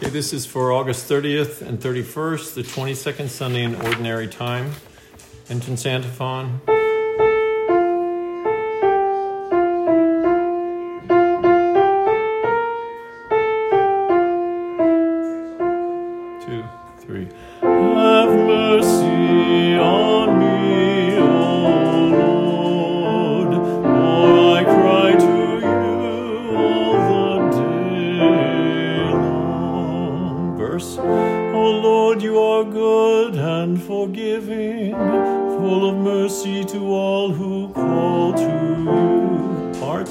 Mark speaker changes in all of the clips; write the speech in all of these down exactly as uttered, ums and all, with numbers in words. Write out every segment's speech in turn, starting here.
Speaker 1: Okay, this is for August thirtieth and thirty-first, the twenty-second Sunday in Ordinary Time. Entrance antiphon. Two, three. Have mercy on me, O Lord, for I cry to you all the day long. Verse. O Lord, you are good and forgiving, full of mercy to all who call to you. Parts.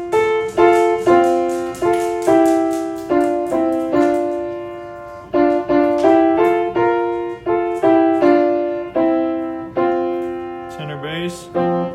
Speaker 1: Tenor bass.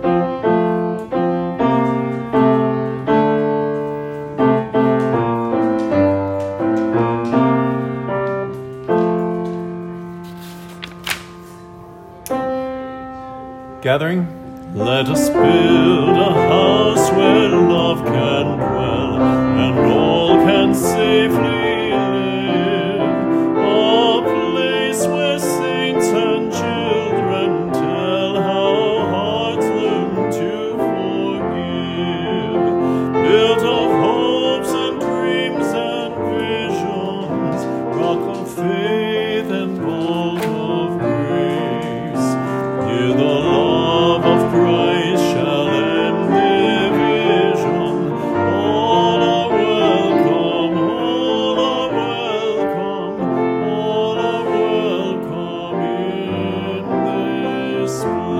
Speaker 1: Gathering. Let us build a house where love can dwell and all can safely live. A place where saints and children tell how hearts learn to forgive. Built of hopes and dreams and visions, rock of faith and bolt of grace. Hear the love of Christ shall end division. All are welcome, all are welcome, all are welcome in this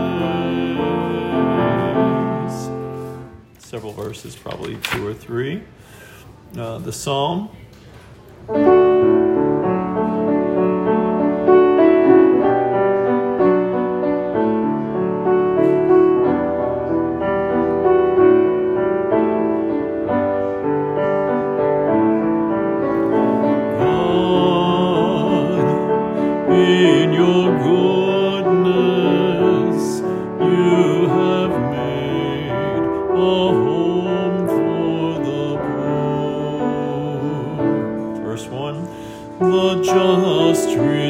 Speaker 1: place. Several verses, probably two or three. Uh, the Psalm. In your goodness, you have made a home for the poor. Verse one. The just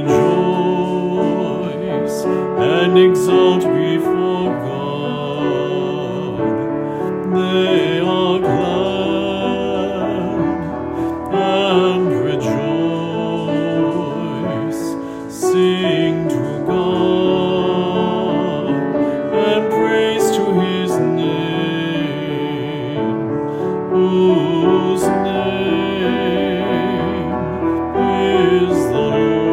Speaker 1: rejoice and exult before God. They are glad and rejoice. Sing to God and praise to his name, whose name is the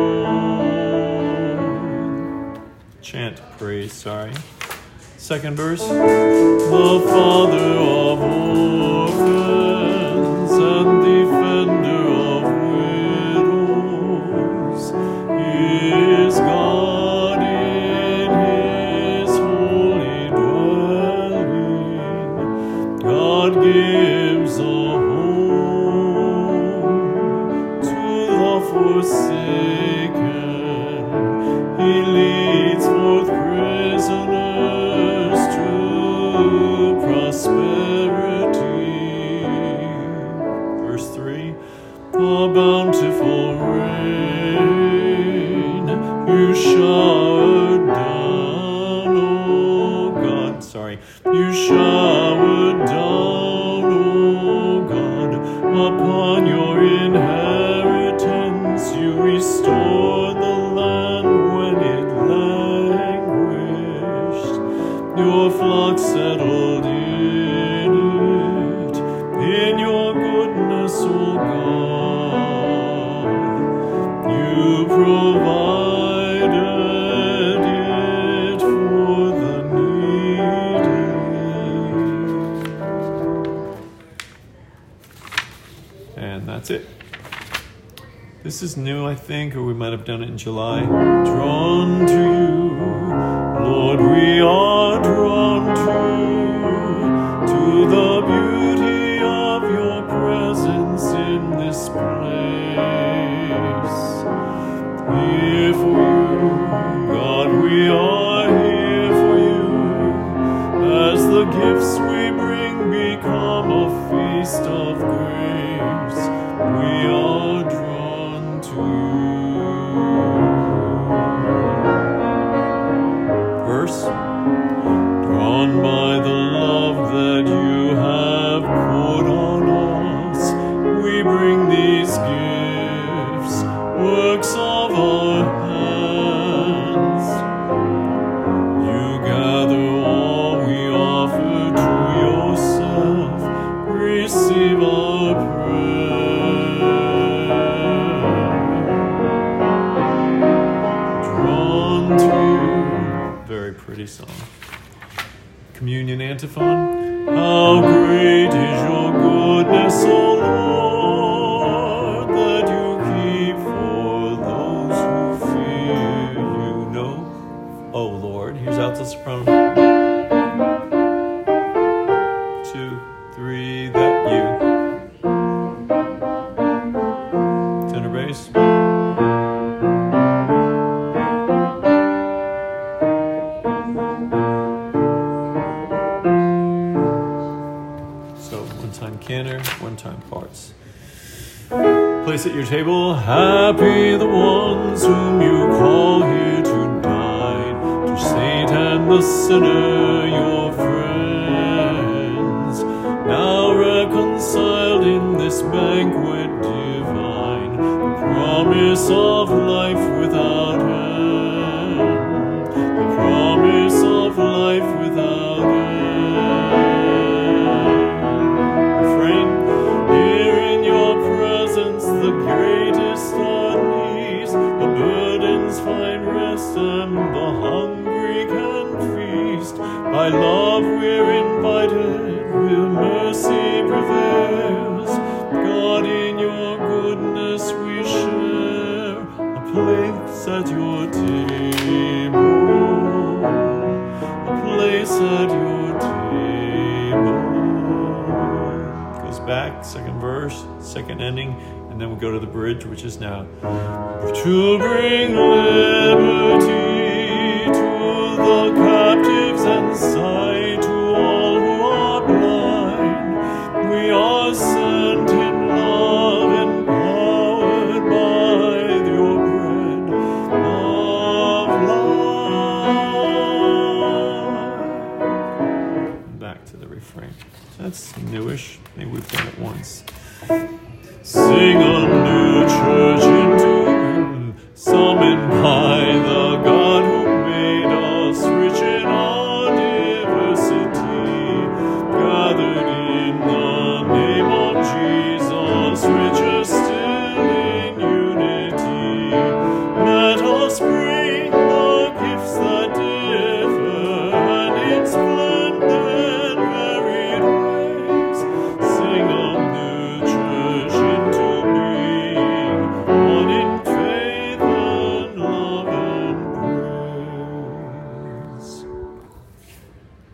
Speaker 1: Lord. Chant praise, sorry. Second verse. The Father of orphans and defender of widows is God in his holy dwelling. God gives a home to the forsaken. He leads forth prisoners to prosperity. Verse three. A bountiful rain you shower down, oh God. Sorry. You shower down, oh God, upon your inheritance. You restore the land when it languished. Your flock settled in it. In your goodness, O God, you provided it for the needy. And that's it. This is new, I think, or we might have done it in July. Drawn to you, Lord, we are drawn to you, to the beauty of your presence in this place. Here for you, God, we are here for you. As the gifts we bring become a feast of grace, we are drawn these gifts, works of our hands. You gather all we offer to yourself. Receive our prayer. Drawn to, very pretty song. Communion antiphon. How great is your goodness, O Lord, that you keep for those who fear you. Know, O Lord. Here's alto soprano. Two, three, that you. Tenor bass. Cantor, one-time parts. Place at your table, happy the ones whom you call here to dine, to Satan the sinner, your friends, now reconciled in this banquet divine, the promise of life without end, the promise of life without end. The greatest unease, the burdens find rest, and the hungry can feast. By love we're invited, where mercy prevails. God, in your goodness we share a place at your table, a place at your table. Goes back, second verse, second ending. And then we go to the bridge, which is now. To bring liberty to the captives and sight to all who are blind. We are sent in love, empowered by your bread of life. Back to the refrain. That's newish. Maybe we've done it once. Sing a new church